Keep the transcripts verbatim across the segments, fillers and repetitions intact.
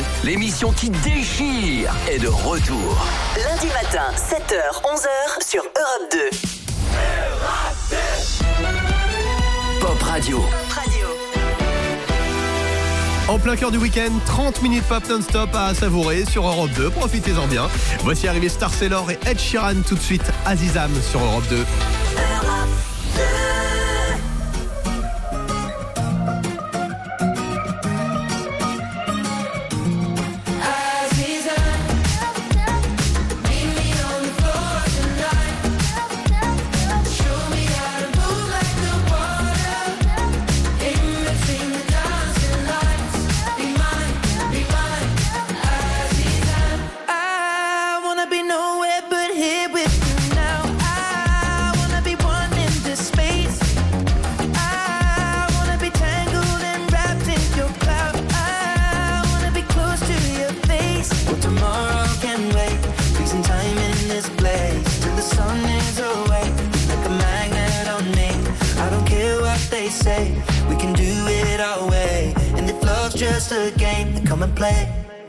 l'émission qui déchire, est de retour. Lundi matin, sept heures, onze heures sur Europe deux. Pop Radio. En plein cœur du week-end, trente minutes pop non-stop à savourer sur Europe deux. Profitez-en bien. Voici arrivé Star Sailor et Ed Sheeran tout de suite. Azizam sur Europe deux. Just a game to come and play.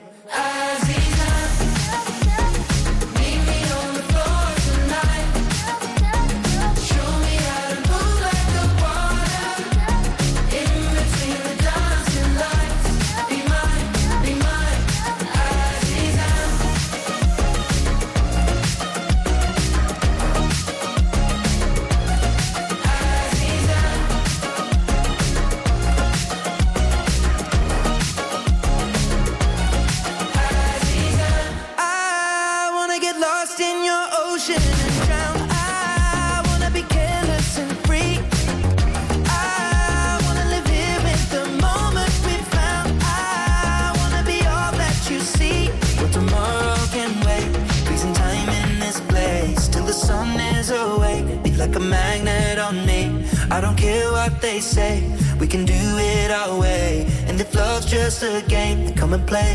I don't care what they say, we can do it our way. And if love's just a game, then come and play.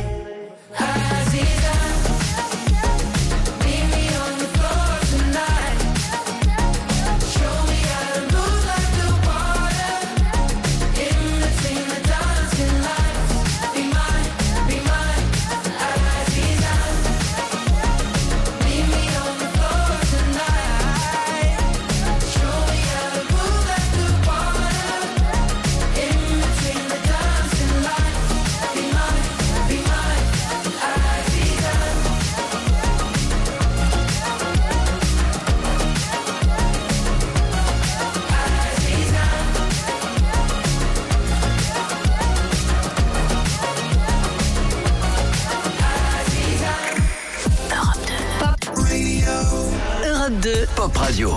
Pop Radio.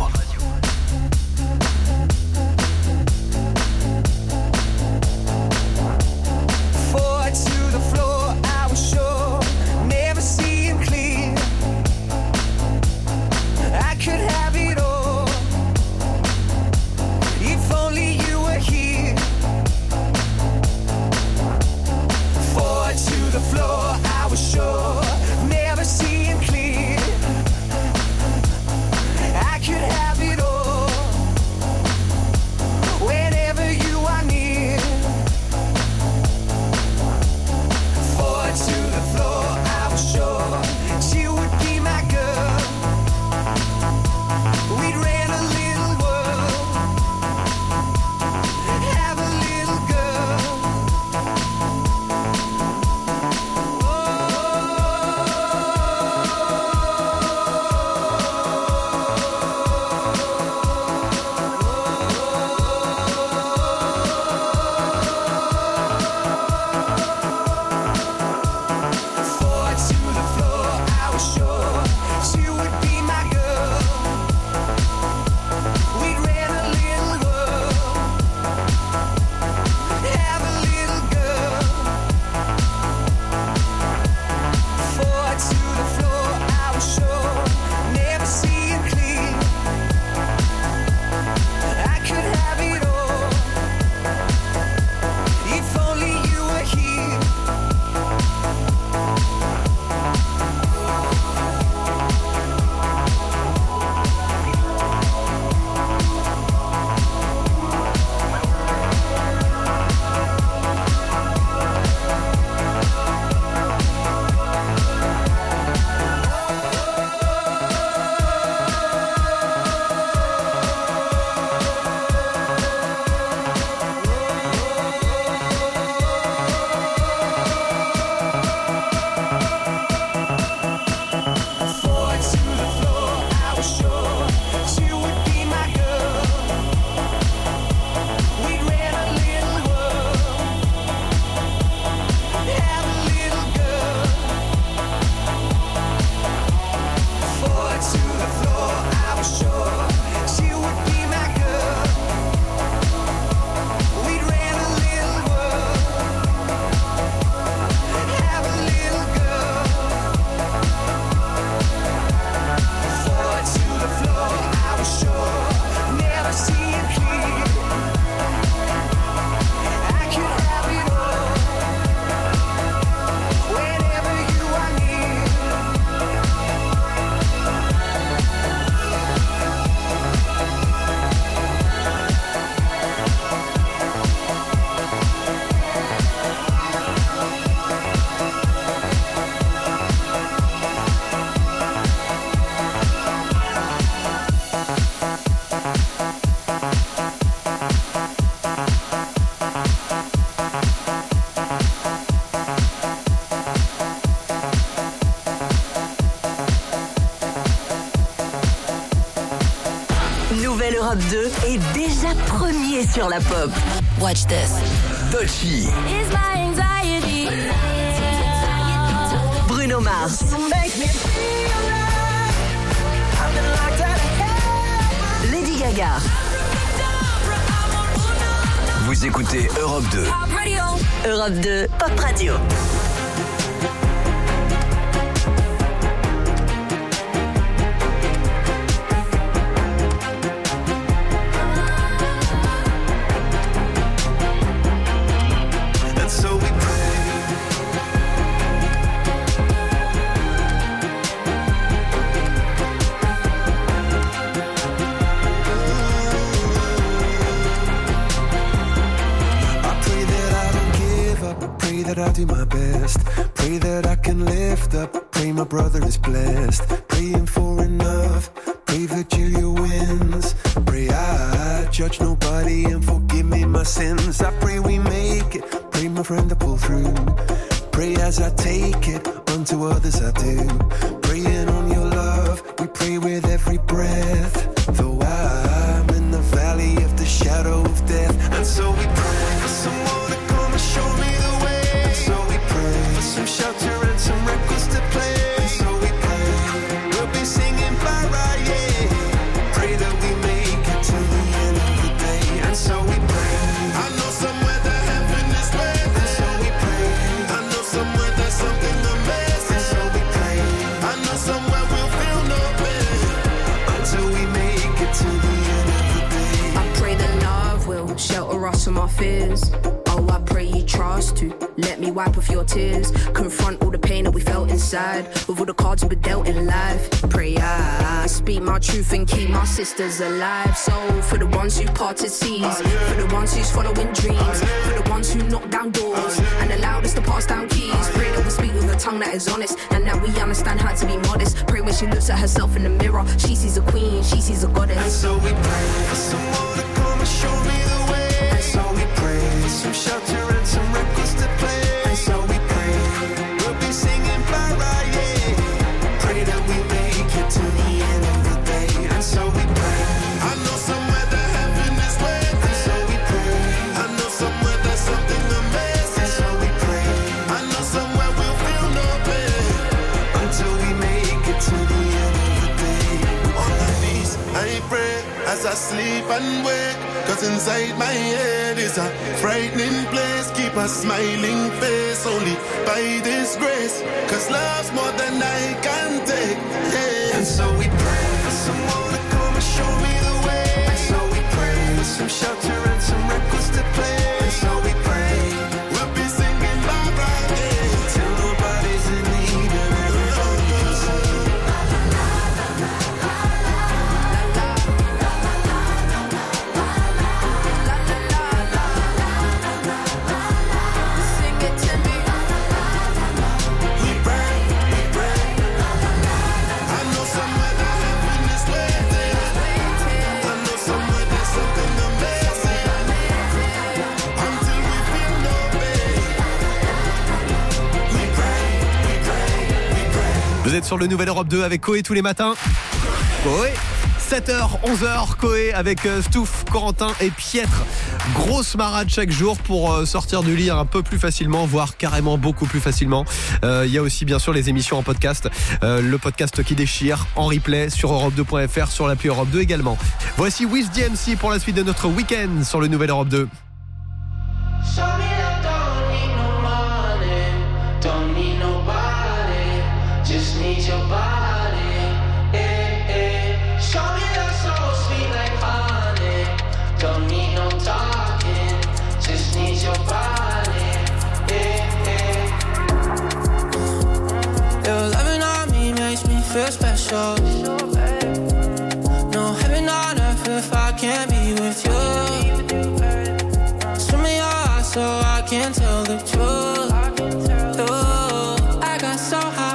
Europe deux est déjà premier sur la pop. Watch this. Doechii. Bruno Mars. Lady Gaga. Vous écoutez Europe deux. Europe deux, Pop Radio. That I'll do my best. Pray that I can lift up. Pray my brother is blessed. Praying for enough. Pray Virgilia wins. Pray I judge nobody and forgive me my sins. I pray we make it. Pray my friend to pull through. Pray as I take it. Unto others I do. Praying on your love. We pray with every breath. Though I'm in the valley of the shadow of death. And so we pray for someone to come and show me the way. For some shelter and some records to play. And so we pray, we'll be singing Bara, yeah. Pray that we make it to the end of the day. And so we pray, I know somewhere that heaven is waiting. And so we pray, I know somewhere there's something amazing. And so we pray, I know somewhere we'll feel no pain. Until we make it to the end of the day. I pray that love will shelter us from our fears. Oh, I pray you trust to let me wipe off your tears. Confront all the pain that we felt inside. With all the cards we were dealt in life. Pray I speak my truth and keep my sisters alive. So for the ones who parted seas, for the ones who's following dreams, for the ones who knock down doors and allowed us to pass down keys. Pray that we speak with a tongue that is honest and that we understand how to be modest. Pray when she looks at herself in the mirror, she sees a queen, she sees a goddess. And so we pray for someone to come and show me the way. And so we pray for some shelter and some records to play. And so we pray, we'll be singing Bara, yeah. Pray that we make it to the end of the day. And so we pray, I know somewhere that heaven is waiting. And so we pray, I know somewhere there's something amazing. And so we pray, I know somewhere we'll feel no pain. Until we make it to the end of the day. On my knees, I pray as I sleep and wake. Cause inside my head is a frightening place. Keep a smiling face only by this grace. Cause love's more than I can take, yeah. And so we pray for someone to come and show me the way. And so we pray for some shelter and some records to play. And so we pray, we'll be singing Bara, yeah. Till nobody's in need and everybody can sing. Vous êtes sur le Nouvel Europe deux avec Koé tous les matins. Koé, sept heures, onze heures, Koé avec euh, Stouff, Corentin et Pietre. Grosse marade chaque jour pour euh, sortir du lit un peu plus facilement, voire carrément beaucoup plus facilement. Il euh, y a aussi bien sûr les émissions en podcast, euh, le podcast qui déchire en replay sur europe deux point f r, sur l'appli Europe deux également. Voici Wiz D M C pour la suite de notre week-end sur le Nouvel Europe deux. Just need your body, eh, eh. Show me that so sweet like honey. Don't need no talking, just need your body, eh, eh. Your loving on me makes me feel special. No heaven on earth if I can't be with you. Swim me your heart so I can tell the truth. Ooh, I got so high.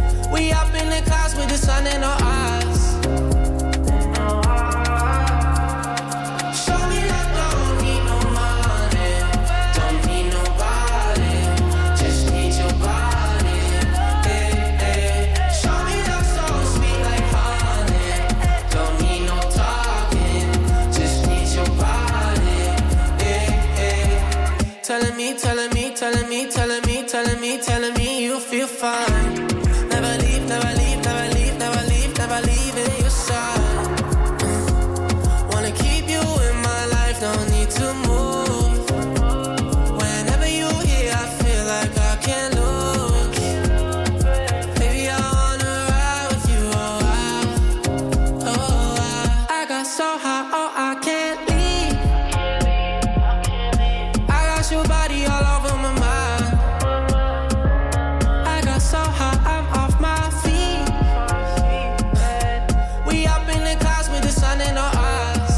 Sun in our eyes. me, telling me, telling me, telling me, telling me, telling me you feel fine. Never leave, never leave, never leave, never leave, never leave in your side. Wanna keep you in my life, no need to move. Whenever you here, I feel like I can't lose. Baby, I wanna ride with you, oh I, oh I. I got so high, oh I can't leave. I got your body all over my mind. I got so high, I'm off my feet. We up in the clouds with the sun in our eyes.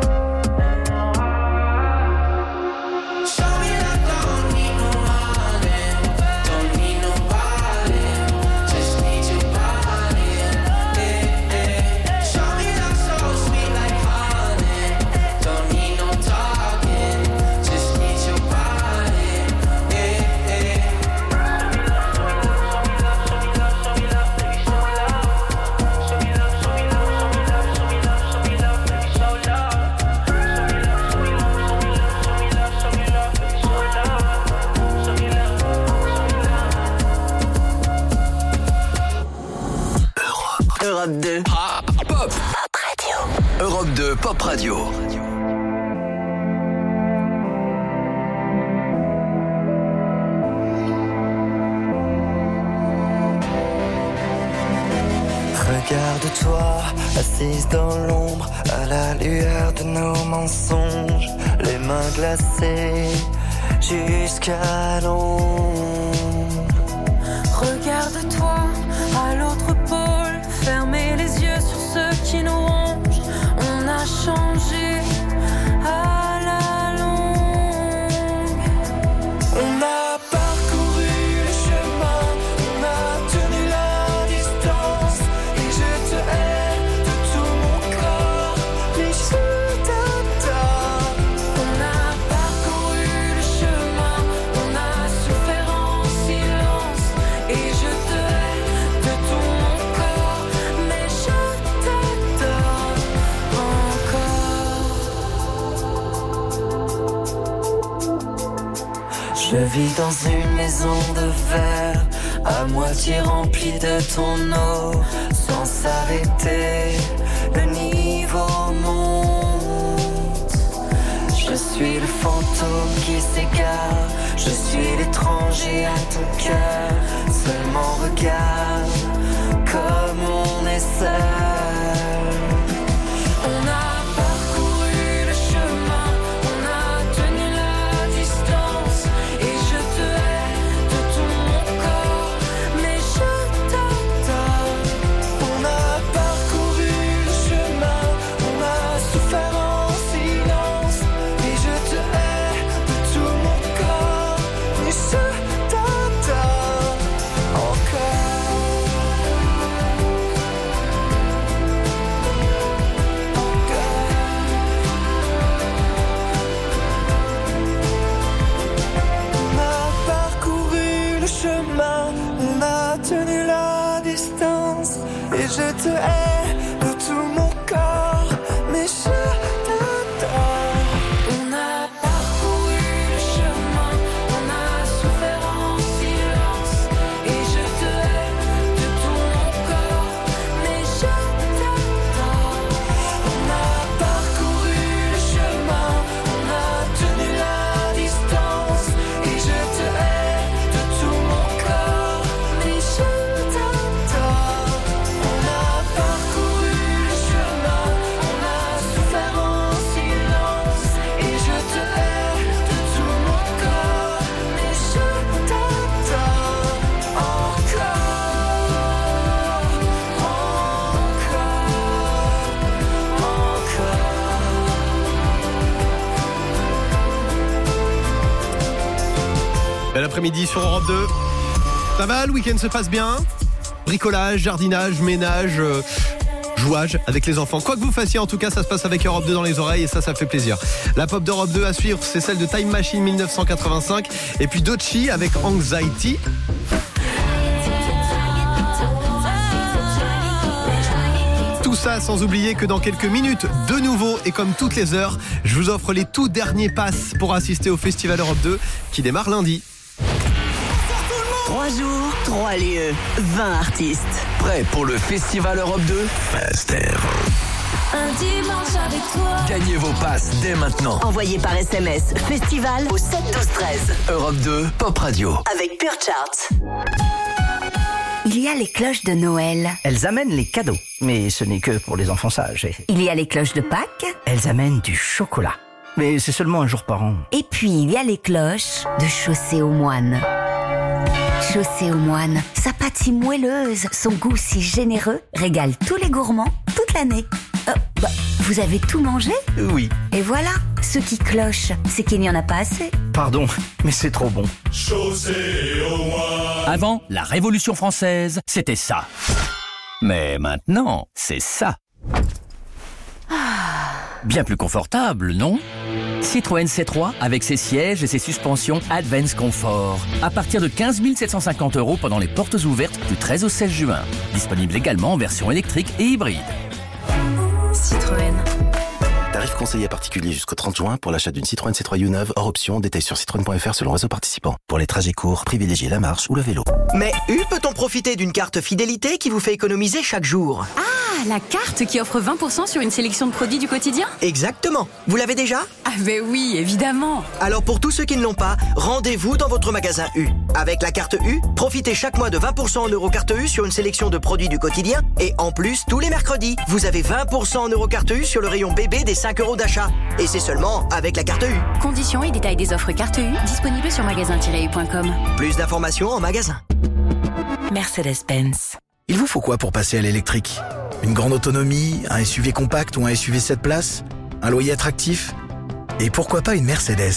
Show me that don't need no money, don't need nobody, just need your body. Eh, eh. Show me that so sweet like honey, don't need no talking, just need your body. Eh, eh. Europe deux. Pop, pop. Pop Radio. Europe deux, Pop Radio. Regarde-toi, assise dans l'ombre, à la lueur de nos mensonges, les mains glacées jusqu'à l'ombre. Regarde-toi à l'autre pôle, fermez les yeux sur ceux qui nous rongent. On a changé à la longue. On a parcouru le chemin, on a tenu la distance, et je te hais de tout mon corps, mais je t'adore. On a parcouru le chemin, on a souffert en silence, et je te hais de tout mon corps, mais je t'adore encore. Je vis dans une maison de verre, à moitié remplie de ton eau, sans s'arrêter, le niveau monte. Je suis le fantôme qui s'égare, je suis l'étranger à ton cœur. Seulement regarde comme on est seul. On a parcouru le chemin, on a tenu la distance, et je te hais de tout mon corps, mais je t'adore. On a parcouru le chemin, on a souffert en silence, et je te hais de tout mon corps, mais je t'adore encore. On a parcouru le chemin, on a tenu la distance, et je te hais de tout mon corps, mais je t'adore. On a parcouru le chemin, on a souffert en silence, et je te hais de tout mon corps, mais je t'adore. On a parcouru le chemin, on a tenu la distance, et je te hais de tout mon corps, mais je t'adore. On a parcouru le chemin, on a souffert en silence, et je te hais de tout mon corps, mais je t'adore encore, encore, Bel après-midi sur Europe deux. Ça va, le week-end se passe bien? Bricolage, jardinage, ménage, euh, jouage avec les enfants. Quoi que vous fassiez, en tout cas, ça se passe avec Europe deux dans les oreilles, et ça, ça fait plaisir. La pop d'Europe deux à suivre, c'est celle de Time Machine dix-neuf cent quatre-vingt-cinq, et puis Doechii avec Anxiety. Tout ça sans oublier que dans quelques minutes, de nouveau et comme toutes les heures, je vous offre les tout derniers passes pour assister au Festival Europe deux qui démarre lundi. Trois jours, trois lieux, vingt artistes. Prêt pour le Festival Europe deux? Un dimanche avec toi. Gagnez vos passes dès maintenant. Envoyez par S M S Festival au sept douze treize. Europe deux, Pop Radio. Avec Pure Charts. Il y a les cloches de Noël. Elles amènent les cadeaux, mais ce n'est que pour les enfants sages. Il y a les cloches de Pâques. Elles amènent du chocolat, mais c'est seulement un jour par an. Et puis il y a les cloches de Chaussée aux Moines. Chaussée aux Moines, sa pâte si moelleuse, son goût si généreux, régale tous les gourmands toute l'année. Euh, bah, vous avez tout mangé? Oui. Et voilà, ce qui cloche, c'est qu'il n'y en a pas assez. Pardon, mais c'est trop bon. Avant, la Révolution française, c'était ça. Mais maintenant, c'est ça. Bien plus confortable, non? Citroën C trois avec ses sièges et ses suspensions Advance Comfort. À partir de quinze mille sept cent cinquante euros pendant les portes ouvertes du treize au seize juin. Disponible également en version électrique et hybride. Citroën. Tarif conseillé particulier jusqu'au trente juin pour l'achat d'une Citroën C trois U neuf hors option. Détail sur citroën point f r selon réseau participant. Pour les trajets courts, privilégiez la marche ou le vélo. Mais U peut-on profiter d'une carte fidélité qui vous fait économiser chaque jour? Ah, la carte qui offre vingt pour cent sur une sélection de produits du quotidien? Exactement. Vous l'avez déjà? Ah ben oui, évidemment. Alors pour tous ceux qui ne l'ont pas, rendez-vous dans votre magasin U. Avec la carte U, profitez chaque mois de vingt pour cent en Eurocarte U sur une sélection de produits du quotidien. Et en plus, tous les mercredis, vous avez vingt pour cent en Eurocarte U sur le rayon bébé des cinq euros d'achat. Et c'est seulement avec la carte U. Conditions et détails des offres carte U disponibles sur magasin tiret u point com. Plus d'informations en magasin. Mercedes-Benz. Il vous faut quoi pour passer à l'électrique? Une grande autonomie, un S U V compact ou un S U V sept places? Un loyer attractif? Et pourquoi pas une Mercedes?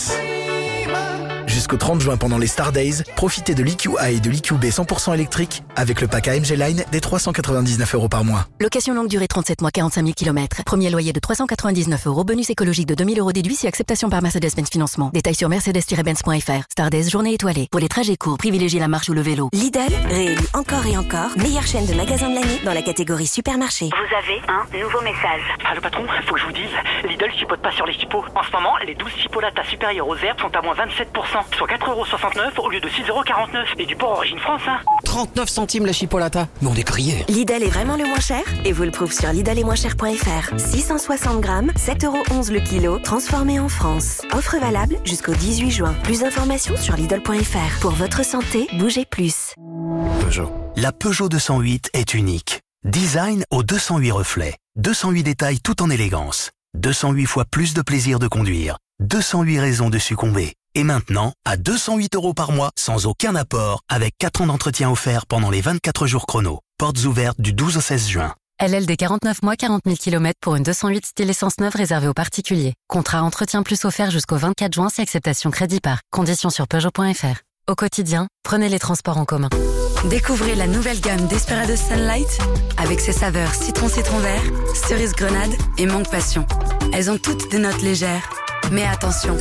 Jusqu'au trente juin pendant les Star Days, profitez de l'E Q A et de l'E Q B cent pour cent électrique avec le pack A M G Line des trois cent quatre-vingt-dix-neuf euros par mois. Location longue durée trente-sept mois, quarante-cinq mille kilomètres. Premier loyer de trois cent quatre-vingt-dix-neuf euros. Bonus écologique de deux mille euros déduit si acceptation par Mercedes-Benz Financement. Détails sur mercedes tiret benz point f r. Star Days, journée étoilée. Pour les trajets courts, privilégiez la marche ou le vélo. Lidl, réélu encore et encore, meilleure chaîne de magasins de l'année dans la catégorie supermarché. Vous avez un nouveau message. Allô patron, faut que je vous dise, Lidl chipote pas sur les chipots. En ce moment, les douze chipolatas supérieures aux herbes sont à moins vingt-sept pour cent, soit quatre euros soixante-neuf au lieu de six euros quarante-neuf. Et du porc origine France, hein. trente-neuf centimes la chipolata. Mais on est grillés. Lidl est vraiment le moins cher et vous le prouve sur lidl et moins cher point f r. six cent soixante grammes, sept euros onze le kilo, transformé en France. Offre valable jusqu'au dix-huit juin. Plus d'informations sur lidl point f r. Pour votre santé, bougez plus. Peugeot. La Peugeot deux cent huit est unique. Design aux deux cent huit reflets. deux cent huit détails tout en élégance. deux cent huit fois plus de plaisir de conduire. deux cent huit raisons de succomber. Et maintenant, à deux cent huit euros par mois, sans aucun apport, avec quatre ans d'entretien offert pendant les vingt-quatre jours chrono. Portes ouvertes du douze au seize juin. L L D quarante-neuf mois, quarante mille kilomètres pour une deux cent huit style essence neuve réservée aux particuliers. Contrat entretien plus offert jusqu'au vingt-quatre juin si acceptation crédit par. Conditions sur peugeot point f r. Au quotidien, prenez les transports en commun. Découvrez la nouvelle gamme Desperados Sunlight avec ses saveurs citron-citron vert, cerise grenade et mangue passion. Elles ont toutes des notes légères. Mais attention,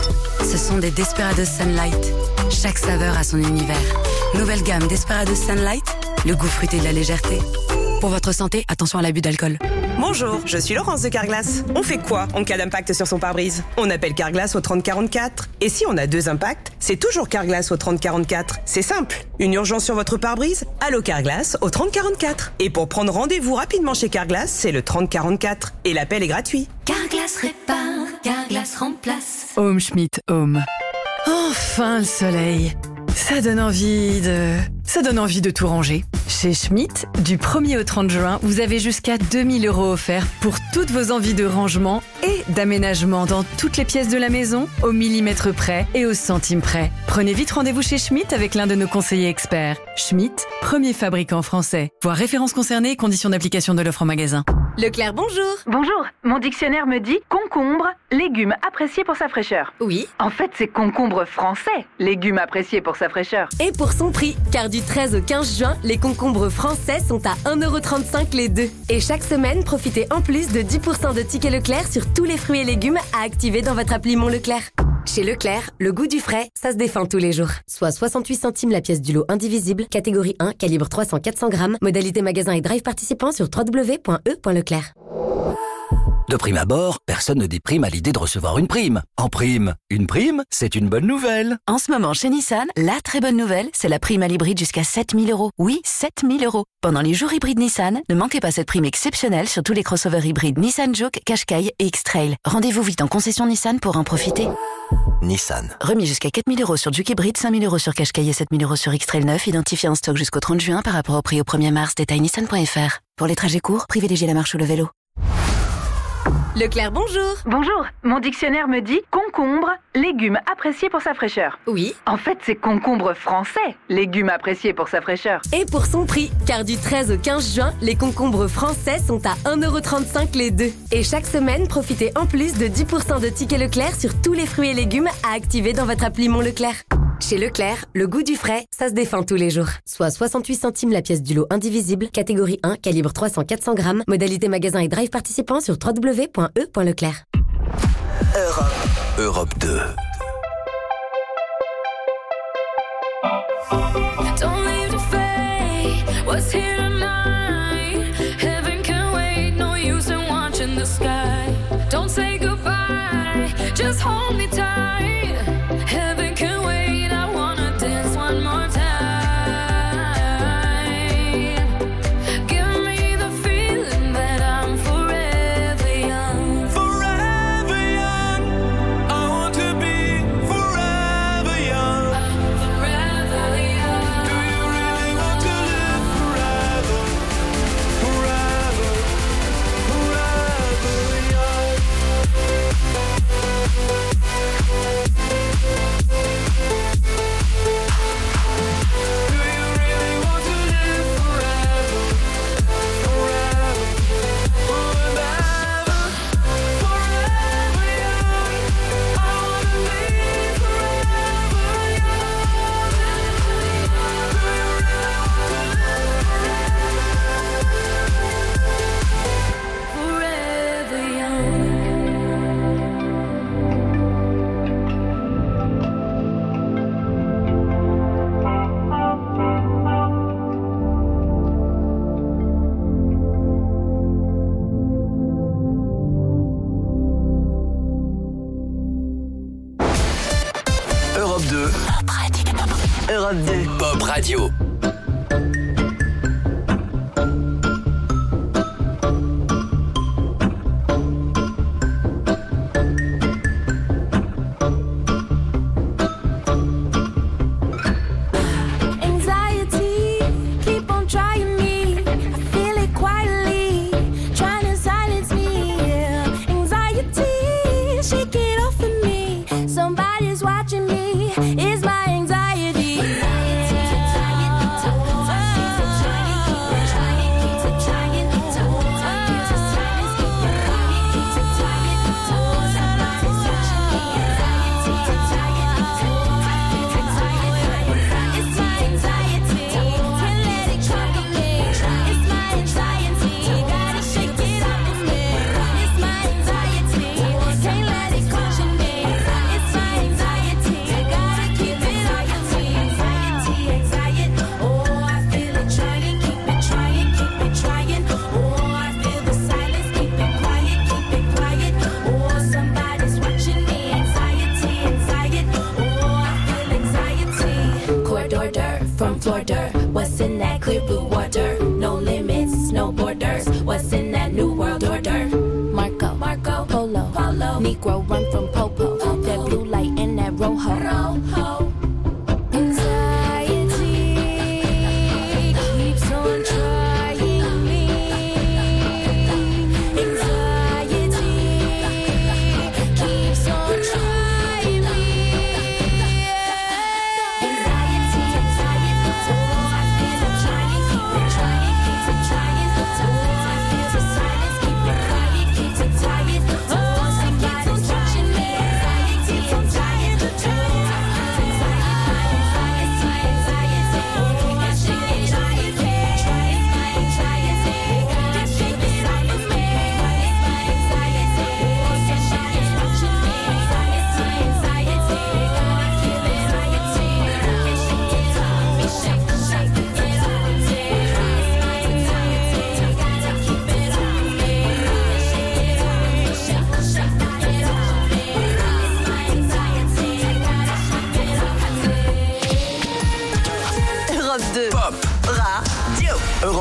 ce sont des Desperados Sunlight. Chaque saveur a son univers. Nouvelle gamme Desperados Sunlight, le goût fruité de la légèreté. Pour votre santé, attention à l'abus d'alcool. Bonjour, je suis Laurence de Carglass. On fait quoi en cas d'impact sur son pare-brise? On appelle Carglass au trente quarante-quatre. Et si on a deux impacts, c'est toujours Carglass au trente quarante-quatre. C'est simple. Une urgence sur votre pare-brise? Allô Carglass au trente quarante-quatre. Et pour prendre rendez-vous rapidement chez Carglass, c'est le trente quarante-quatre. Et l'appel est gratuit. Carglass répare, Carglass remplace. Home Schmidt Home. Enfin le soleil. Ça donne envie de... Ça donne envie de tout ranger. Chez Schmidt, du premier au trente juin, vous avez jusqu'à deux mille euros offerts pour toutes vos envies de rangement et d'aménagement dans toutes les pièces de la maison, au millimètre près et au centime près. Prenez vite rendez-vous chez Schmidt avec l'un de nos conseillers experts. Schmidt, premier fabricant français. Voir références concernées et conditions d'application de l'offre en magasin. Leclerc, bonjour. Bonjour. Mon dictionnaire me dit concombre, légume apprécié pour sa fraîcheur. Oui. En fait, c'est concombre français, légume apprécié pour sa fraîcheur. Et pour son prix, car du treize au quinze juin, les concombres français sont à un euro trente-cinq les deux. Et chaque semaine, profitez en plus de dix pour cent de tickets Leclerc sur tous les fruits et légumes à activer dans votre appli Mon Leclerc. Chez Leclerc, le goût du frais, ça se défend tous les jours. Soit soixante-huit centimes la pièce du lot indivisible, catégorie un, calibre trois cents à quatre cents grammes, modalité magasin et drive participant sur w w w point e point leclerc. De prime abord, personne ne déprime à l'idée de recevoir une prime. En prime, une prime, c'est une bonne nouvelle. En ce moment, chez Nissan, la très bonne nouvelle, c'est la prime à l'hybride jusqu'à sept mille euros. Oui, sept mille euros. Pendant les jours hybrides Nissan, ne manquez pas cette prime exceptionnelle sur tous les crossovers hybrides Nissan Juke, Qashqai et X-Trail. Rendez-vous vite en concession Nissan pour en profiter. Nissan. Remis jusqu'à quatre mille euros sur Juke hybride, cinq mille euros sur Qashqai et sept mille euros sur X-Trail neuf, identifié en stock jusqu'au trente juin par rapport au prix au premier mars. Détail nissan point f r. Pour les trajets courts, privilégiez la marche ou le vélo. Leclerc, bonjour. Bonjour, mon dictionnaire me dit concombre, légume apprécié pour sa fraîcheur. Oui. En fait, c'est concombre français, légume apprécié pour sa fraîcheur. Et pour son prix, car du treize au quinze juin, les concombres français sont à un euro trente-cinq les deux. Et chaque semaine, profitez en plus de dix pour cent de tickets Leclerc sur tous les fruits et légumes à activer dans votre appli Mon Leclerc. Chez Leclerc, le goût du frais, ça se défend tous les jours. Soit soixante-huit centimes la pièce du lot indivisible, catégorie un, calibre trois cents à quatre cents grammes, modalité magasin et drive participant sur w w w point e point leclerc. Europe. Europe deux. Don't leave the fate. What's here tonight? Heaven can wait. No use in watching the sky. Don't say goodbye. Just hold me tight. Heaven can wait. I wanna dance one more time. Give me the feeling that I'm forever young. Forever young. I want to be forever young. Forever young. Do you really want to live forever? Forever, forever young. Do you really want to live forever? Forever, forever, forever young. I wanna live forever young. Do you really want to live Forever young. Europe deux. Europe deux. Pop Radio. Anxiety, keep on trying me. I feel it quietly, trying to silence me. Yeah. Anxiety, shake it off of me. Somebody's watching me. It's my anxiety. Anxiety,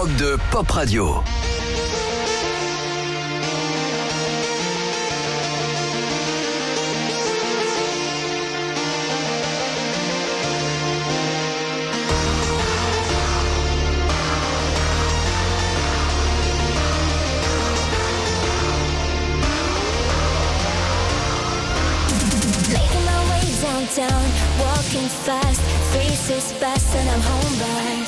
Europe deux Pop Radio. Down, walking fast, faces fast and I'm homebound.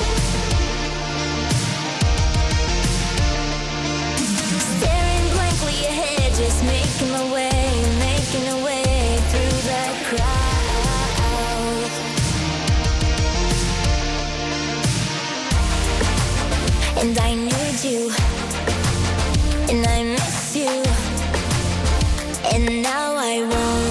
Staring blankly ahead, just making my way, making a way through the crowd. And I need you, and I miss you, and now I won't.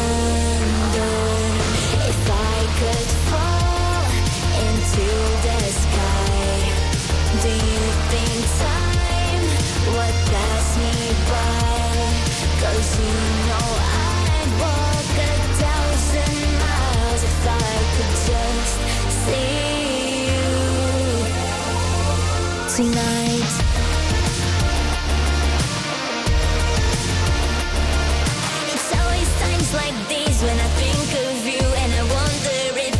Could fall into the sky. Do you think time would pass me by? Cause you know I'd walk a thousand miles if I could just see you tonight. It's always times like these when I think of you, and I wonder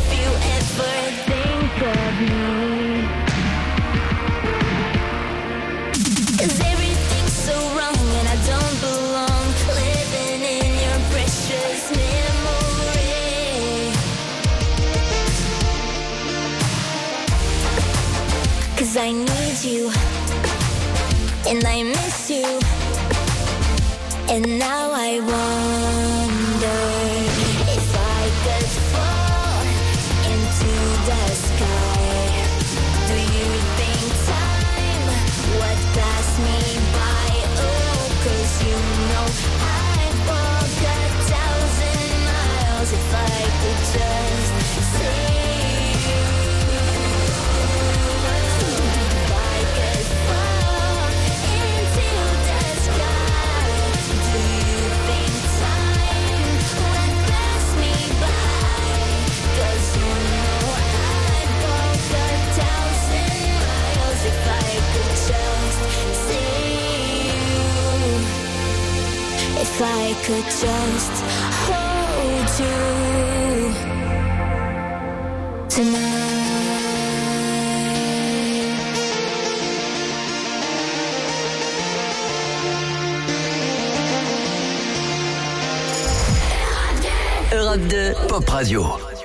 of me. Cause everything's so wrong and I don't belong, living in your precious memory. Cause I need you, and I miss you, and now I wonder if I could fall into the sky. Do you think time would pass me by? Oh, cause you know I'd walk a thousand miles if I could just see you. If I could fall into the sky, do you think time would pass me by? Cause you know I'd walk a thousand miles if I could just see you. If I could just hold you tonight. Europe deux Pop Radio.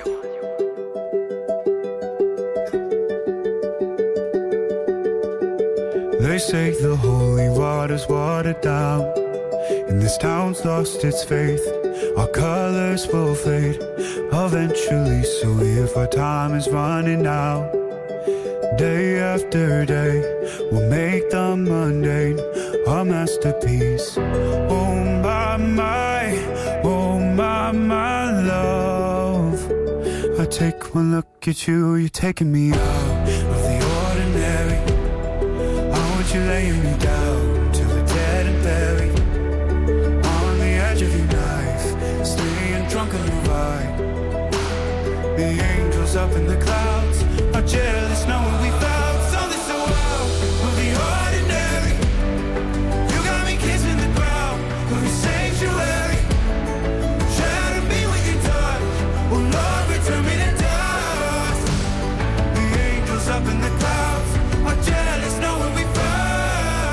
They say the holy water's watered down, and this town's lost its faith. Our colors will fade eventually, so if our time is running out, day after day, we'll make the mundane a masterpiece. Oh my, my, oh my, my love, I take one look at you, you're taking me out of the ordinary. You're laying me down to the dead and buried on the edge of your knife, staying drunk on your vibe. The angels up in the clouds are jealous knowing we found something so wild of the ordinary. You got me kissing the ground of your sanctuary, trying to be with your touch. Oh Lord, return me to dust. The angels up in the clouds are jealous knowing we found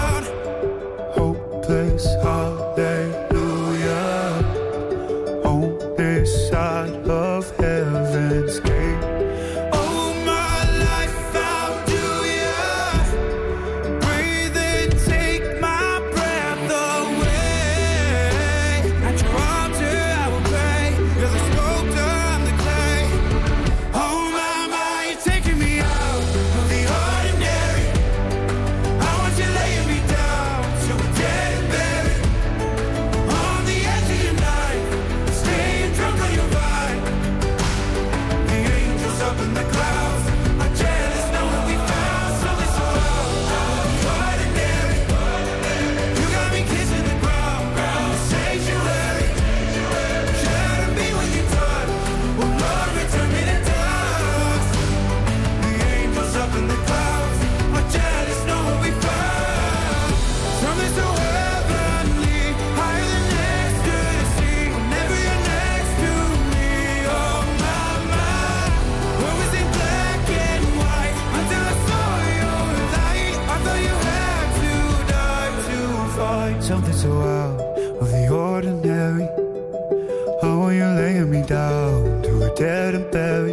like something so out of the ordinary. How are you laying me down to a dead and buried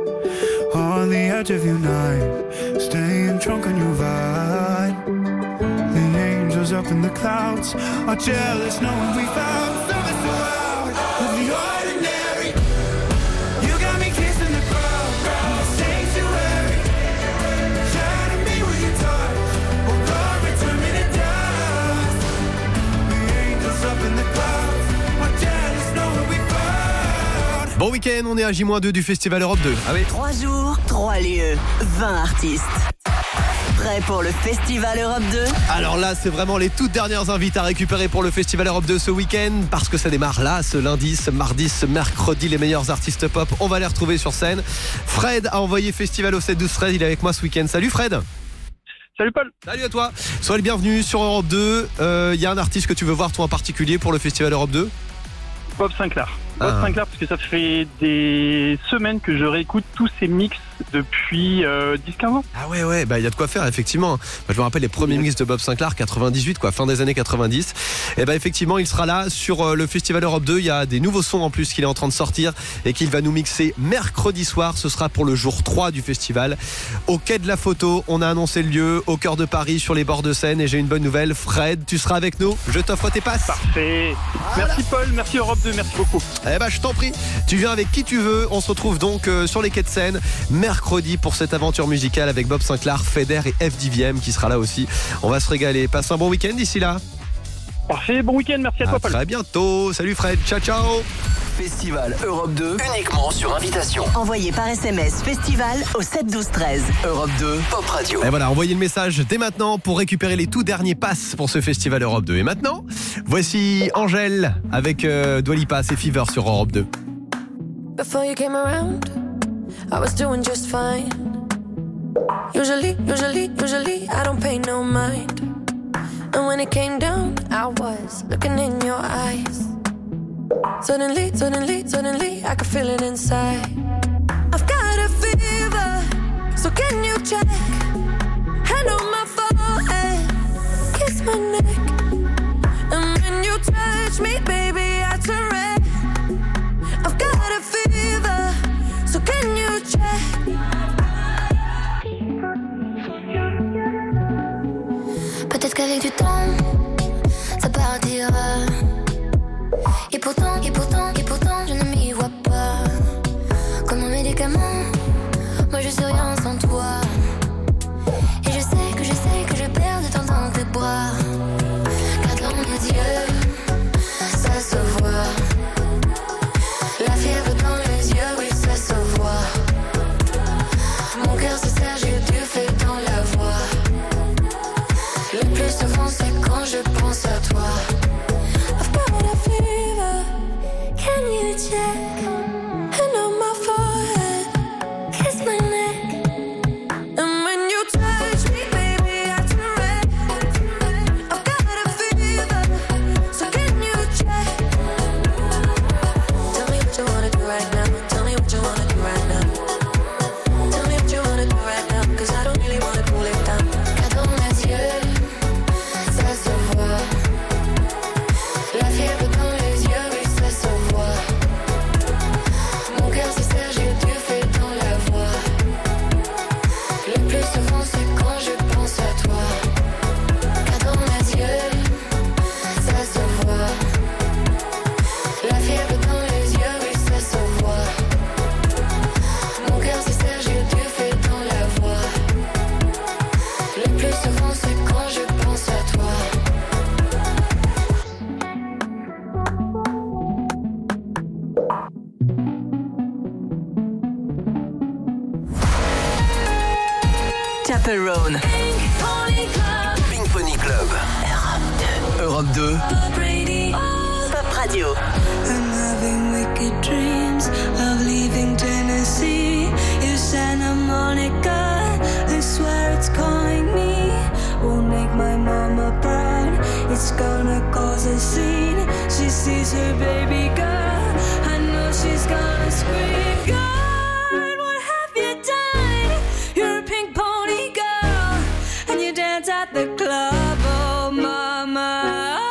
on the edge of your night, staying drunk on your vine. The angels up in the clouds are jealous knowing we found something so out of the ordinary. You got me kissing the crowd in the sanctuary, shining me with your touch, oh Lord, return me to dust. The angels up in the clouds are jealous knowing we found. Bon week-end, on est à J deux du Festival Europe deux. Ah oui. Trois jours, trois lieux, vingt artistes. Prêt pour le Festival Europe deux? Alors là, c'est vraiment les toutes dernières invites à récupérer pour le Festival Europe deux ce week-end, parce que ça démarre là, ce lundi, ce mardi, ce mercredi, les meilleurs artistes pop, on va les retrouver sur scène. Fred a envoyé Festival au sept douze treize, il est avec moi ce week-end. Salut Fred. Salut Paul. Salut à toi. Sois le bienvenu sur Europe deux. Il euh, y a un artiste que tu veux voir toi en particulier pour le Festival Europe deux? Bob Sinclair. Bob Ah. Sinclair, parce que ça fait des semaines que je réécoute tous ces mix depuis euh, dix quinze ans. Ah ouais ouais, bah il y a de quoi faire effectivement. Moi, je me rappelle les premiers mix de Bob Sinclair quatre-vingt-dix-huit quoi, fin des années quatre-vingt-dix. Et bah effectivement, il sera là sur euh, le Festival Europe deux, il y a des nouveaux sons en plus qu'il est en train de sortir et qu'il va nous mixer mercredi soir, ce sera pour le jour trois du festival. Au Quai de la Photo, on a annoncé le lieu au cœur de Paris sur les bords de Seine et j'ai une bonne nouvelle, Fred, tu seras avec nous. Je t'offre tes passes. Parfait. Voilà. Merci Paul, merci Europe deux, merci beaucoup. Eh ben je t'en prie, tu viens avec qui tu veux. On se retrouve donc euh, sur les quais de Seine mercredi pour cette aventure musicale avec Bob Sinclair, Feder et F D V M qui sera là aussi. On va se régaler. Passe un bon week-end d'ici là. Parfait, bon week-end, merci à, à toi Paul. Très bientôt. Salut Fred, ciao ciao. Festival Europe deux, uniquement sur invitation. Envoyez par S M S Festival au sept douze treize. Europe deux, Pop Radio. Et voilà, envoyez le message dès maintenant pour récupérer les tout derniers passes pour ce Festival Europe deux. Et maintenant, voici Angèle avec euh, Dua Lipa, c'est Fever sur Europe deux. Before you came around, I was doing just fine. Usually, usually, usually, I don't pay no mind. And when it came down, I was looking in your eyes. Suddenly, suddenly, suddenly, I could feel it inside. I've got a fever, so can you check? Hand on my forehead, kiss my neck. And when you touch me, baby, I turn red. I've got a fever, so can you check? Peut-être qu'avec du temps, ça partira. Et pourtant, et pourtant, et pourtant, je ne m'y vois pas. Comme un médicament, moi je sais rien sans toi. Et je sais que je sais que je perds de temps dans tes bras. Car dans mes yeux, ça se voit. La fièvre dans les yeux, oui ça se voit. Mon cœur se serre, j'ai du feu dans la voix. Le plus souvent c'est quand je pense à toi. I've got a fever, can you check? Hand on my forehead, kiss my neck. And when you touch me, baby, I turn red. I've got a fever, so can you check? Tell me what you wanna do right now. Tell me what you wanna do right now. Tell me what you wanna do right now, 'cause I don't really wanna cool it down. Car dans mes yeux, ça se voit. La fièvre dans les yeux, oui ça se voit. Mon cœur se serre, j'ai du feu dans la voix. Le plus souvent c'est quand je pense à toi. Car dans mes yeux, ça se voit. La fièvre dans les yeux, oui ça se voit. Mon cœur se serre, j'ai du feu dans la voix. Le plus souvent c'est quand je pense à toi. Chaperone. Pink Pony Club. Europe deux. Pop Radio. I'm having wicked dreams of leaving Tennessee. You Santa Monica, I swear it's calling me. Won't make my mama proud. It's gonna cause a scene. She sees her baby girl. I know she's gonna scream. God, what have you done? You're a pink pony girl, and you dance at the club. Oh, mama.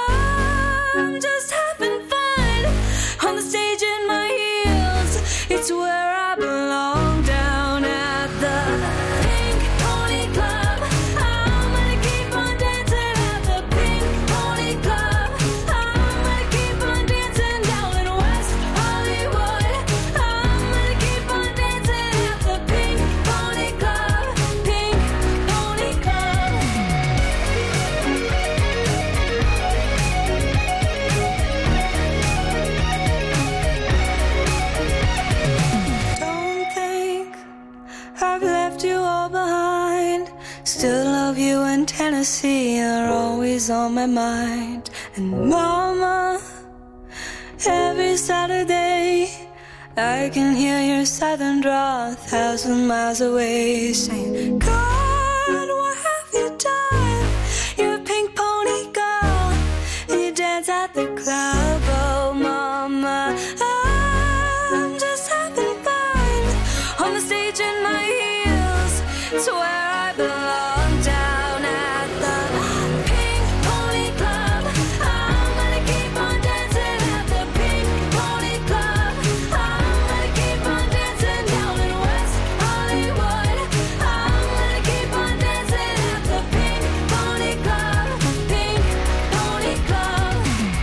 on my mind. And mama, every Saturday I can hear your southern drawl a thousand miles away, saying, God, what have you done? You're a pink pony girl, and you dance at the club. Oh mama, I'm just having fun on the stage in my heels. It's where I belong, down at the Pink Pony Club. I'm gonna keep on dancing at the Pink Pony Club. I'm gonna keep on dancing down in West Hollywood. I'm gonna keep on dancing at the Pink Pony Club. Pink Pony Club.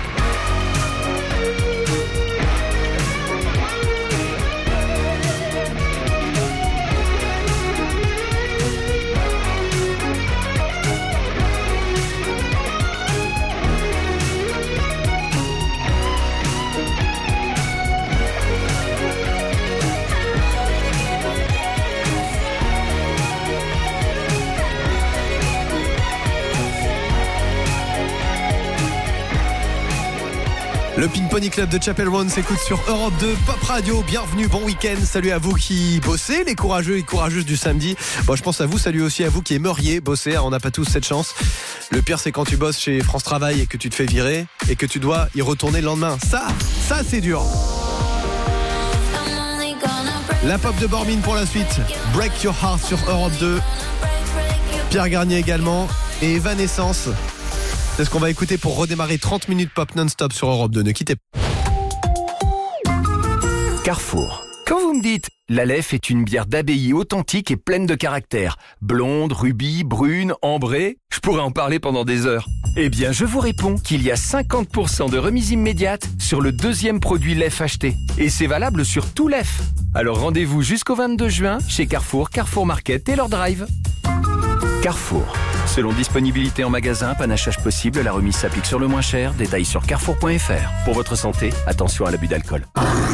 Le Pink Pony Club de Chapel Roan s'écoute sur Europe deux Pop Radio. Bienvenue, bon week-end. Salut à vous qui bossez, les courageux et courageuses du samedi. Bon, je pense à vous, salut aussi à vous qui aimeriez bosser. On n'a pas tous cette chance. Le pire, c'est quand tu bosses chez France Travail et que tu te fais virer et que tu dois y retourner le lendemain. Ça, ça c'est dur. La pop de Bormin pour la suite. Break Your Heart sur Europe deux. Pierre Garnier également. Et Evanescence. C'est ce qu'on va écouter pour redémarrer trente minutes pop non-stop sur Europe deux. Ne quittez pas. Carrefour. Quand vous me dites « La Leffe est une bière d'abbaye authentique et pleine de caractère, blonde, rubis, brune, ambrée », je pourrais en parler pendant des heures. Eh bien, je vous réponds qu'il y a cinquante pour cent de remise immédiate sur le deuxième produit Leffe acheté. Et c'est valable sur tout Leffe. Alors rendez-vous jusqu'au vingt-deux juin chez Carrefour, Carrefour Market et leur drive. Carrefour. Selon disponibilité en magasin, panachage possible, la remise s'applique sur le moins cher. Détails sur carrefour point f r. Pour votre santé, attention à l'abus d'alcool.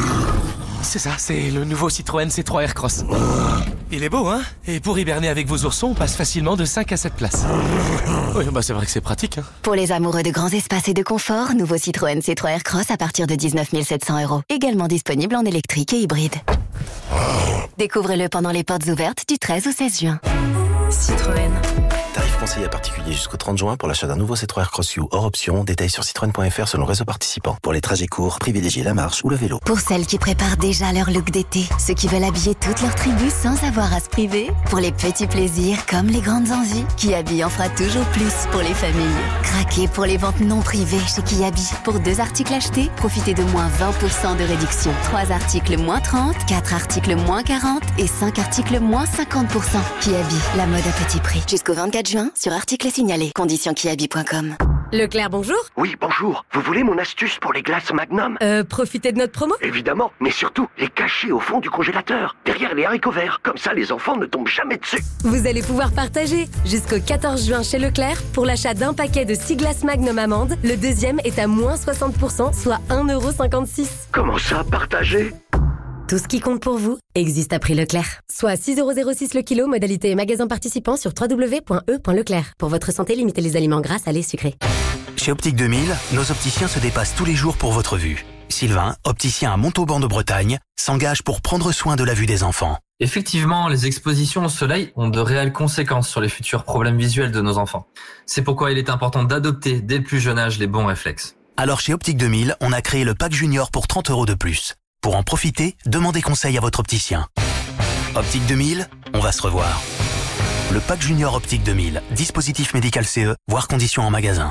C'est ça, c'est le nouveau Citroën C trois Aircross. Il est beau, hein? Et pour hiberner avec vos oursons, on passe facilement de cinq à sept places. Oui, bah c'est vrai que c'est pratique, hein. Pour les amoureux de grands espaces et de confort, nouveau Citroën C trois Aircross à partir de dix-neuf mille sept cents euros. Également disponible en électrique et hybride. Découvrez-le pendant les portes ouvertes du treize au seize juin. Citroën. Tarif conseillé à particulier jusqu'au trente juin pour l'achat d'un nouveau C trois Aircross U hors option. Détails sur citroën point f r selon le réseau participant. Pour les trajets courts, privilégiez la marche ou le vélo. Pour celles qui préparent déjà leur look d'été, ceux qui veulent habiller toute leur tribu sans avoir à se priver, pour les petits plaisirs comme les grandes envies, Kiabi en fera toujours plus pour les familles. Craquez pour les ventes non privées chez Kiabi. Pour deux articles achetés, profitez de moins vingt pour cent de réduction. trois articles moins trente, quatre articles moins quarante et cinq articles moins cinquante pour cent. Kiabi, la mode à petit prix. Jusqu'au vingt-quatre juin sur articles signalés. Conditions kiabi point com. Leclerc, bonjour. Oui, bonjour. Vous voulez mon astuce pour les glaces Magnum? Euh, profitez de notre promo? Évidemment, mais surtout, les cacher au fond du congélateur, derrière les haricots verts. Comme ça, les enfants ne tombent jamais dessus. Vous allez pouvoir partager. Jusqu'au quatorze juin chez Leclerc, pour l'achat d'un paquet de six glaces Magnum amandes, le deuxième est à moins soixante pour cent, soit un euro cinquante-six. Comment ça, partager? Tout ce qui compte pour vous existe à prix Leclerc. Soit six euros zéro six le kilo, modalité magasin participant sur w w w point e point leclerc. Pour votre santé, limitez les aliments gras, salés, sucrés. Chez Optique deux mille, nos opticiens se dépassent tous les jours pour votre vue. Sylvain, opticien à Montauban de Bretagne, s'engage pour prendre soin de la vue des enfants. Effectivement, les expositions au soleil ont de réelles conséquences sur les futurs problèmes visuels de nos enfants. C'est pourquoi il est important d'adopter dès le plus jeune âge les bons réflexes. Alors chez Optique deux mille, on a créé le pack junior pour trente euros de plus. Pour en profiter, demandez conseil à votre opticien. Optique deux mille, on va se revoir. Le pack junior Optique deux mille, dispositif médical C E, voire conditions en magasin.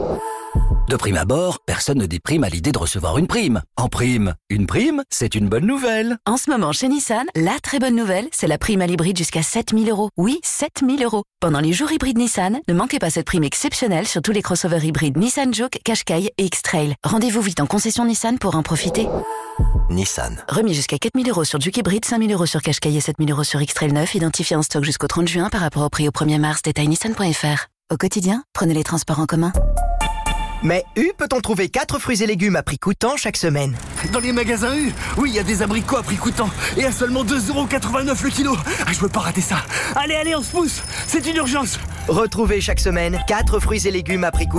De prime abord, personne ne déprime à l'idée de recevoir une prime. En prime, une prime, c'est une bonne nouvelle. En ce moment, chez Nissan, la très bonne nouvelle, c'est la prime à l'hybride jusqu'à sept mille euros. Oui, sept mille euros. Pendant les jours hybrides Nissan, ne manquez pas cette prime exceptionnelle sur tous les crossovers hybrides Nissan Juke, Qashqai et X-Trail. Rendez-vous vite en concession Nissan pour en profiter. Nissan. Remis jusqu'à quatre mille euros sur Juke hybride, cinq mille euros sur Qashqai et sept mille euros sur X-Trail neuf, identifié en stock jusqu'au trente juin par rapport au prix au premier mars. Détail nissan point f r. Au quotidien, prenez les transports en commun. Mais U peut-on trouver quatre fruits et légumes à prix coûtant chaque semaine? Dans les magasins U, oui, il y a des abricots à prix coûtant et à seulement deux euros quatre-vingt-neuf le kilo. Ah, je veux pas rater ça. Allez, allez, on se pousse. C'est une urgence. Retrouvez chaque semaine quatre fruits et légumes à prix coûtant.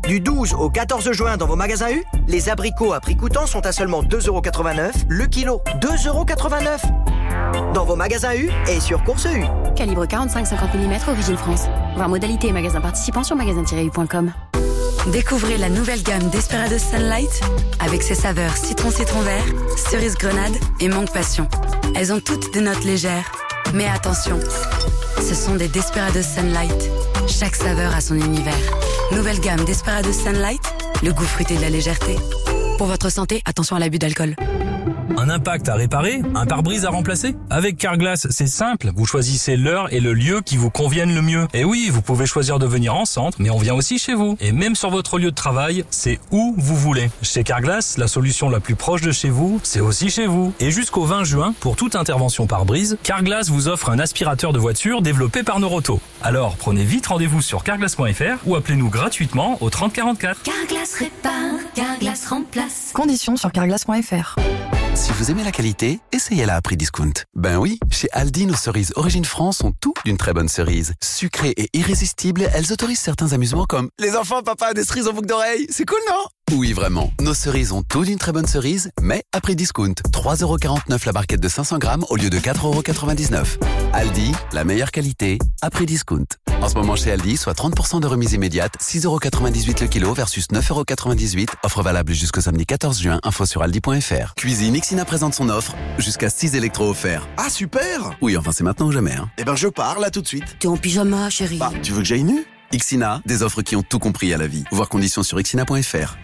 Du douze au quatorze juin dans vos magasins U, les abricots à prix coûtant sont à seulement deux euros quatre-vingt-neuf le kilo. deux euros quatre-vingt-neuf dans vos magasins U et sur Course U. Calibre quarante-cinq cinquante millimètres, origine France. Voir modalité et magasins participants sur magasin tiret u point com. Découvrez la nouvelle gamme Desperados Sunlight avec ses saveurs citron citron vert, cerise grenade et mangue passion. Elles ont toutes des notes légères. Mais attention, ce sont des Desperados Sunlight. Chaque saveur a son univers. Nouvelle gamme Desperados Sunlight, le goût fruité de la légèreté. Pour votre santé, attention à l'abus d'alcool. Un impact à réparer? Un pare-brise à remplacer? Avec Carglass, c'est simple. Vous choisissez l'heure et le lieu qui vous conviennent le mieux. Et oui, vous pouvez choisir de venir en centre, mais on vient aussi chez vous. Et même sur votre lieu de travail, c'est où vous voulez. Chez Carglass, la solution la plus proche de chez vous, c'est aussi chez vous. Et jusqu'au vingt juin, pour toute intervention pare-brise, Carglass vous offre un aspirateur de voiture développé par Noroto. Alors, prenez vite rendez-vous sur carglass point f r ou appelez-nous gratuitement au trente quarante-quatre. Carglass répare, Carglass remplace. Conditions sur carglass point f r. Si vous aimez la qualité, essayez-la à prix discount. Ben oui, chez Aldi, nos cerises Origine France sont tout d'une très bonne cerise. Sucrées et irrésistibles, elles autorisent certains amusements comme « Les enfants, papa a des cerises en boucle d'oreille, c'est cool, non ?» Oui, vraiment. Nos cerises ont tout d'une très bonne cerise, mais à prix discount. trois euros quarante-neuf la barquette de cinq cents grammes au lieu de quatre euros quatre-vingt-dix-neuf. Aldi, la meilleure qualité, à prix discount. En ce moment chez Aldi, soit trente pour cent de remise immédiate, six euros quatre-vingt-dix-huit le kilo versus neuf euros quatre-vingt-dix-huit. Offre valable jusqu'au samedi quatorze juin. Info sur aldi point f r. Cuisine, Ixina présente son offre. Jusqu'à six électros offerts. Ah, super! Oui, enfin c'est maintenant ou jamais. Hein. Eh ben je pars là tout de suite. T'es en pyjama, chérie. Bah, tu veux que j'aille nu? Ixina, des offres qui ont tout compris à la vie. Voir conditions sur ixina point f r.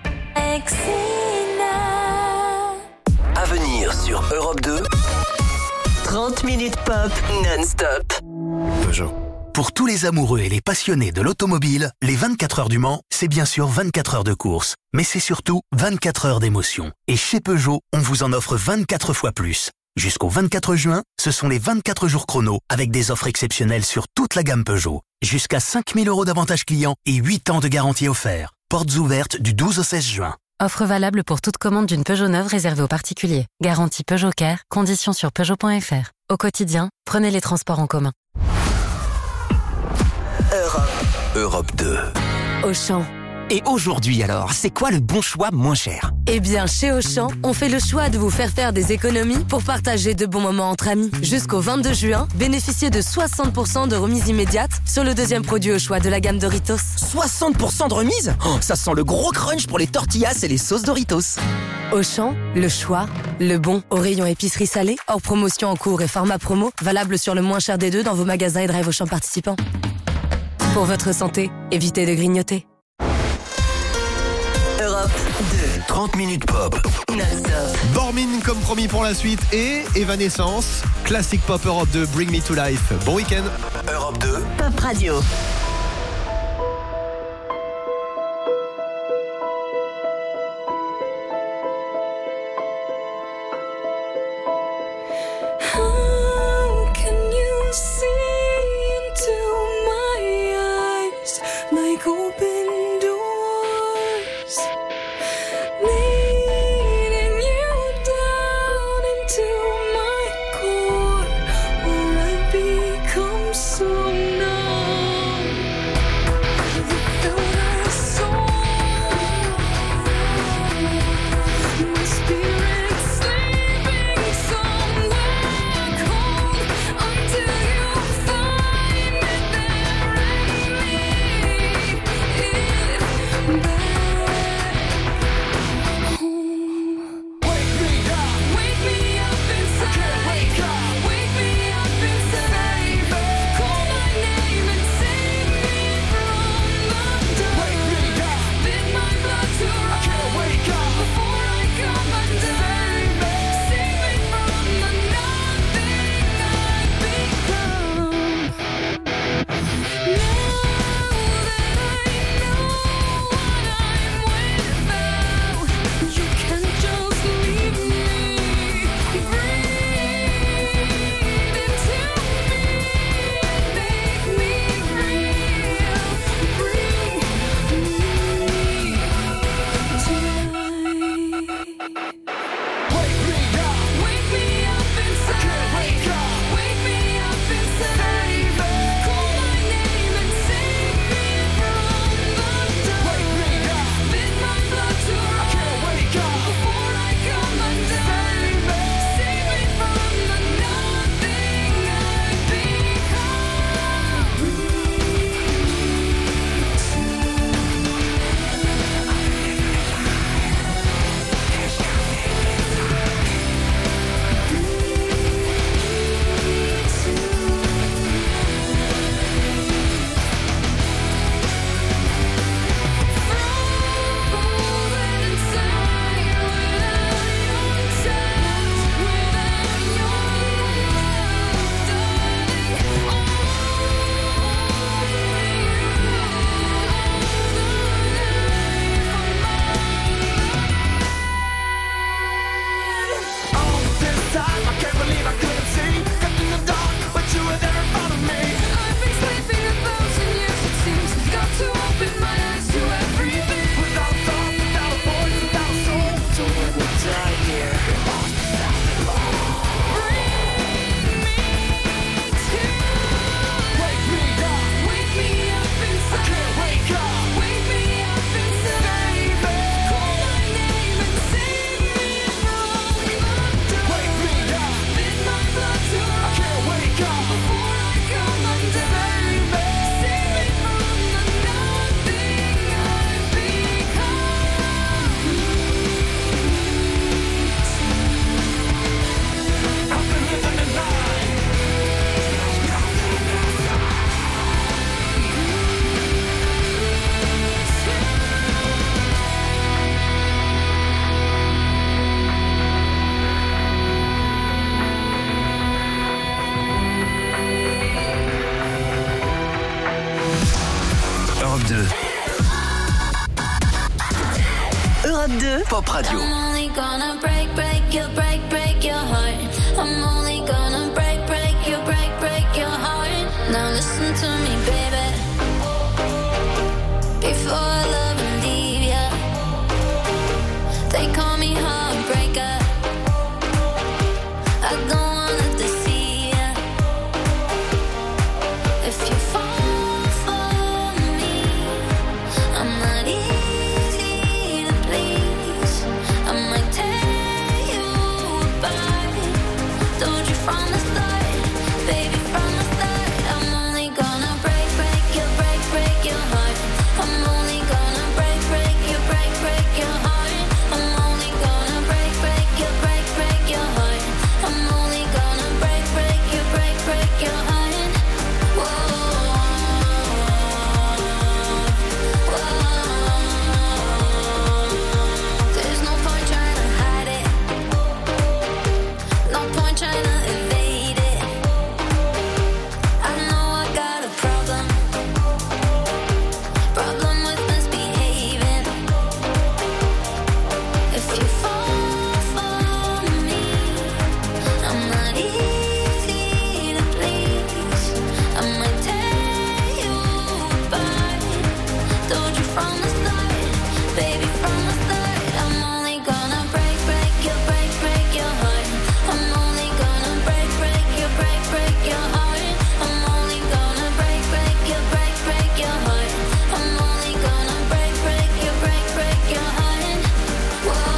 À venir sur Europe deux. trente minutes pop non-stop. Peugeot. Pour tous les amoureux et les passionnés de l'automobile, les vingt-quatre heures du Mans, c'est bien sûr vingt-quatre heures de course. Mais c'est surtout vingt-quatre heures d'émotion. Et chez Peugeot, on vous en offre vingt-quatre fois plus. Jusqu'au vingt-quatre juin, ce sont les vingt-quatre jours chrono avec des offres exceptionnelles sur toute la gamme Peugeot. Jusqu'à cinq mille euros d'avantages clients et huit ans de garantie offert. Portes ouvertes du douze au seize juin. Offre valable pour toute commande d'une Peugeot neuve réservée aux particuliers. Garantie Peugeot Care, conditions sur peugeot point f r. Au quotidien, prenez les transports en commun. Europe. Europe deux. Auchan. Et aujourd'hui alors, c'est quoi le bon choix moins cher? Eh bien, chez Auchan, on fait le choix de vous faire faire des économies pour partager de bons moments entre amis. Jusqu'au vingt-deux juin, bénéficiez de soixante pour cent de remise immédiate sur le deuxième produit au choix de la gamme Doritos. soixante pour cent de remise? Oh, ça sent le gros crunch pour les tortillas et les sauces Doritos. Auchan, le choix, le bon au rayon épicerie salée, hors promotion en cours et format promo, valable sur le moins cher des deux dans vos magasins et drive Auchan participants. Pour votre santé, évitez de grignoter. Europe deux. trente minutes pop. Non-stop. Bormin comme promis pour la suite et Evanescence. Classique pop Europe deux, Bring Me to Life. Bon week-end. Europe deux. Pop Radio. How can you see into my eyes like open doors, leading you down into my core, where I become so numb? Europe deux, Pop Radio. I'm only gonna break, break your, break, break your heart. I'm only gonna break, break your, break, break your heart. Now listen to me, baby. Before I love and leave ya, they call me heartbreaker. I don't wanna deceive ya. If you fall for me, I'm not easy to please. I might tear you apart. Told you from the start, baby, from the start. I'm only gonna break, break your, break, break your heart. I'm only gonna break, break your, break, break your heart. I'm only gonna break, break your, break, break your heart. I'm only gonna break, break your, break, break your heart. Whoa, whoa. There's no point trying to hide it. No point trying to evade it. I know I got a problem. Problem with misbehaving. If you fall for me, I'm not easy to please. I might tear you apart. Told you from the start, baby, from the start. I'm only gonna break, break your, break, break your heart. I'm only gonna break, break your, break, break your heart. I'm only gonna break, break your, break, break your heart. I'm only gonna break, break your, break, break your heart. Whoa,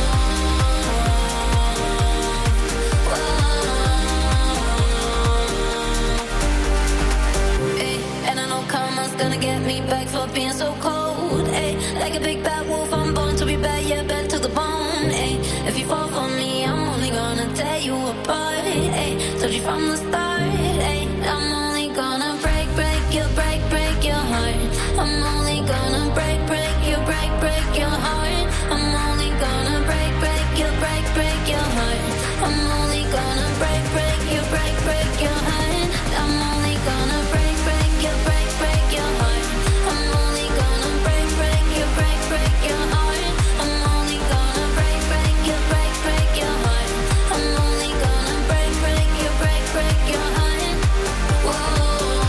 whoa. Hey, and I know karma's gonna get me back for being so cold. Hey, like a big bad wolf, I'm born to be bad, yeah, bad to the bone. Hey, if you fall for me, I'm only gonna tear you apart. Hey, told you from the start. Hey, I'm only gonna break, break your, break, break your heart. I'm only gonna break, break your, break, break your heart. I'm only gonna break, break your, break, break your heart. I'm only gonna break, break your, break, break your heart. I'm only gonna break, break your, break, break your heart. I'm only gonna break, break your, break, break your heart. I'm only gonna break, break your, break, break your heart. I'm only gonna break, break your, break, break your heart. Whoa,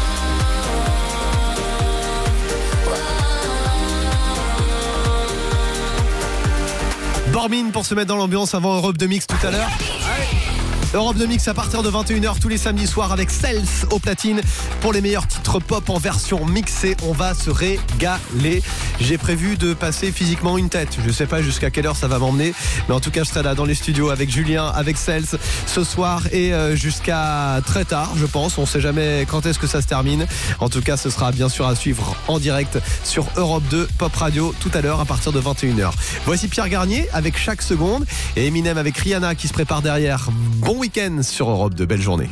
Bormin pour se mettre dans l'ambiance avant Europe deux Mix tout à l'heure. Europe deux Mix à partir de vingt et une heures tous les samedis soirs avec Cels au platine pour les meilleurs titres pop en version mixée. On va se régaler. J'ai prévu de passer physiquement une tête. Je sais pas jusqu'à quelle heure ça va m'emmener, mais en tout cas je serai là dans les studios avec Julien, avec Cels ce soir et jusqu'à très tard je pense. On sait jamais quand est-ce que ça se termine. En tout cas ce sera bien sûr à suivre en direct sur Europe deux Pop Radio tout à l'heure à partir de vingt et une heures. Voici Pierre Garnier avec Chaque Seconde et Eminem avec Rihanna qui se prépare derrière. Bon week-end sur Europe deux, belle journée.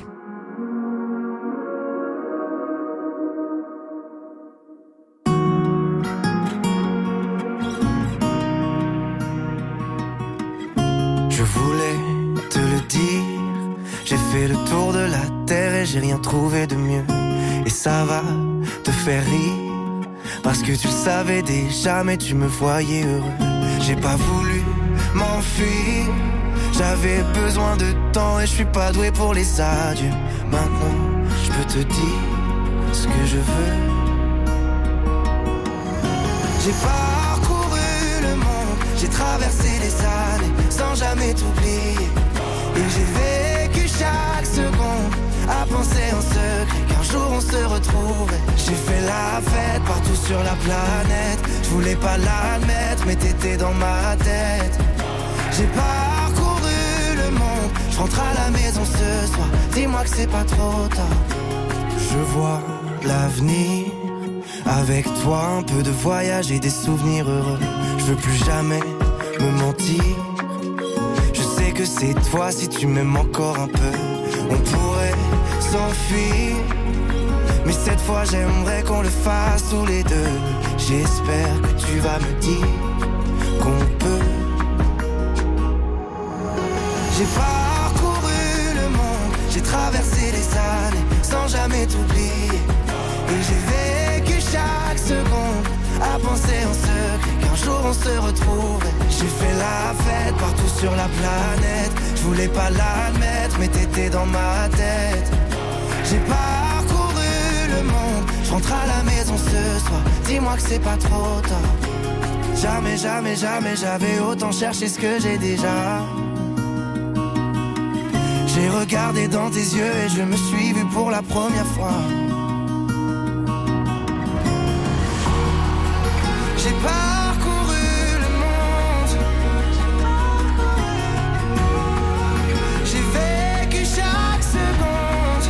Je voulais te le dire, j'ai fait le tour de la terre et j'ai rien trouvé de mieux. Et ça va te faire rire, parce que tu le savais déjà mais tu me voyais heureux. J'ai pas voulu m'enfuir, j'avais besoin de temps et je suis pas doué pour les adieux. Maintenant, je peux te dire ce que je veux. J'ai parcouru le monde, j'ai traversé les années sans jamais t'oublier. Et j'ai vécu chaque seconde à penser en secret qu'un jour on se retrouverait. J'ai fait la fête partout sur la planète, je voulais pas l'admettre mais t'étais dans ma tête. J'ai parcouru le monde, je rentre à la maison ce soir, dis-moi que c'est pas trop tard. Je vois l'avenir, avec toi un peu de voyage et des souvenirs heureux. Je veux plus jamais me mentir, je sais que c'est toi si tu m'aimes encore un peu. On pourrait s'enfuir, mais cette fois j'aimerais qu'on le fasse tous les deux. J'espère que tu vas me dire qu'on peut. J'ai parcouru le monde, j'ai traversé les années sans jamais t'oublier. Et j'ai vécu chaque seconde à penser en secret qu'un jour on se retrouverait. J'ai fait la fête partout sur la planète. Je voulais pas l'admettre, mais t'étais dans ma tête. J'ai parcouru le monde, je rentre à la maison ce soir. Dis-moi que c'est pas trop tard. Jamais, jamais, jamais j'avais autant cherché ce que j'ai déjà. J'ai regardé dans tes yeux et je me suis vu pour la première fois. J'ai parcouru le monde. J'ai vécu chaque seconde.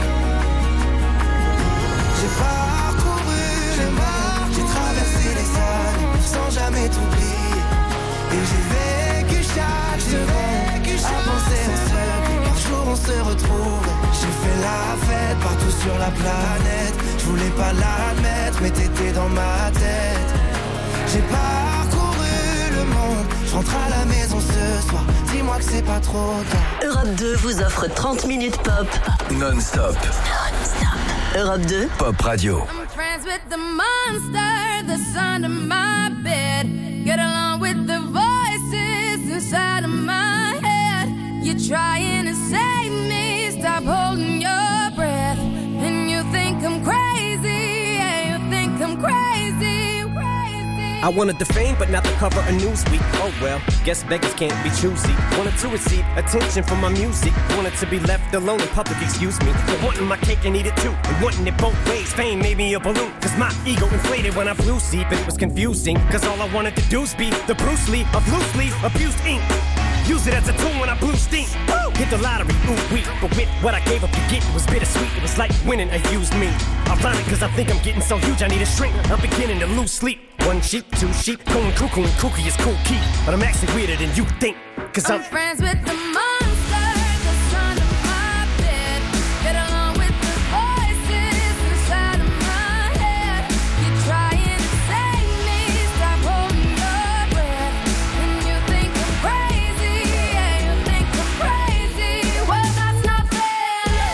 J'ai parcouru le monde. J'ai traversé les années sans jamais t'oublier. Et j'ai vécu chaque seconde à penser en secret qu'un jour on se retrouve. J'ai fait la fête partout sur la planète. Je voulais pas l'admettre, mais t'étais dans ma tête. J'ai parcouru le monde, je rentre à la maison ce soir. Dis-moi que c'est pas trop tard. Europe deux vous offre trente minutes pop. Non-stop. Non-stop. Europe deux. Pop Radio. I'm friends with the monster that's under my bed. Get along with the voices inside of my head. You're trying to save me, stop holding your breath. And you think I'm crazy, yeah, you think I'm crazy, crazy. I wanted the fame, but not the cover of Newsweek. Oh well, guess beggars can't be choosy. Wanted to receive attention from my music. Wanted to be left alone in public, excuse me. For wanting my cake and eat it too. And wanting it both ways, fame made me a balloon. Cause my ego inflated when I flew see. But it was confusing, cause all I wanted to do was be the Bruce Lee of loose leaf, abused ink. Use it as a tool when I blew steam. Woo! Hit the lottery, ooh wee. But with what I gave up to get, it was bittersweet. It was like winning a used me. Ironic, cause I think I'm getting so huge I need a shrink. I'm beginning to lose sleep. One sheep, two sheep, going cuckoo and kooky is cool key. But I'm actually weirder than you think. Cause I'm, I'm friends with the monster that's under my bed. Get along with the voices inside of my head. You're trying to save me, stop holding your breath. And you think I'm crazy, yeah, you think I'm crazy. Well, that's not fair.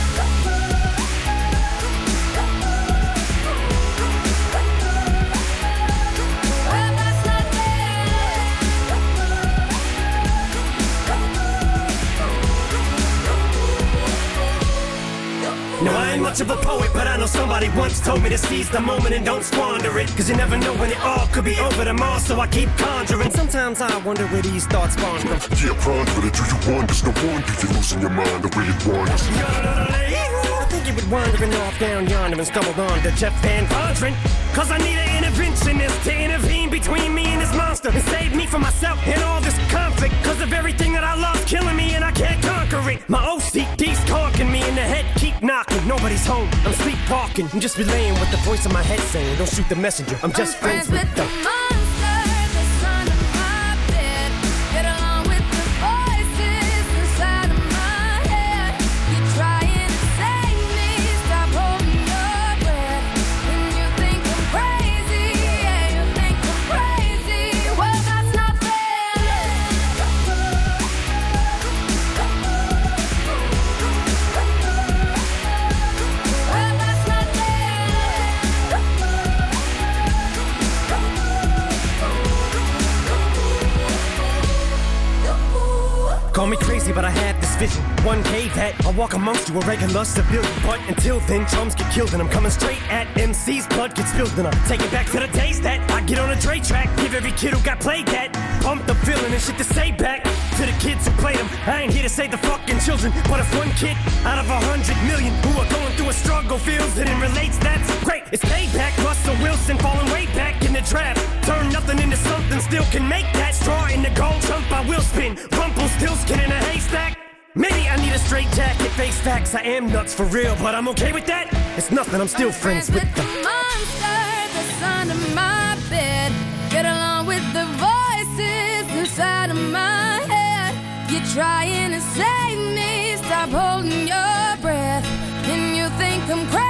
Well, that's not now I ain't much of a poet, but I know somebody once told me to seize the moment and don't squander it. Cause you never know when it all could be over tomorrow, so I keep conjuring. Sometimes I wonder where these thoughts spawn from. Yeah, ponder it, do you wonder? No wonder you're losing your mind the way it wanders. I think you would wandering off down yonder and stumbled on to Jeff Van Vondren. Cause I need an interventionist to intervene between me and this monster and save me from myself and all this conflict. Cause of everything that I love killing me and I can't conquer it. My O C D's conking me in the head, keep knocking. Nobody's home, I'm sleepwalking. I'm just relaying what the voice in my head saying. Don't shoot the messenger, I'm just I'm friends, friends with with the the monster that's under my bed. Get along with the voices inside of my head. You're trying to save me, stop holding your breath. And you think I'm crazy, yeah, you think I'm crazy. Well, that's not fair. Well, that's not Call me crazy, but I had this vision. One day that I'll walk amongst you, a regular civilian. But until then, drums get killed and I'm coming straight at M C's. Blood gets spilled and I take it back to the days that I get on a Dre track. Give every kid who got played that pumped up feeling and shit to say back to the kids who played them. I ain't here to save the fucking children, but if one kid out of a hundred million who are going through a struggle feels it and relates, that's great. It's payback. Russell Wilson falling way back in the draft. Turn nothing into something, still can make that straw in the gold jump. I will spin. Rumple still skin in a haystack. Maybe I need a straight jacket, face facts. I am nuts for real, but I'm okay with that. It's nothing, I'm still friends, friends with, with the monster that's under my bed. Get along with the voices inside of my head. You're trying to save me, stop holding your breath. And you think I'm crazy.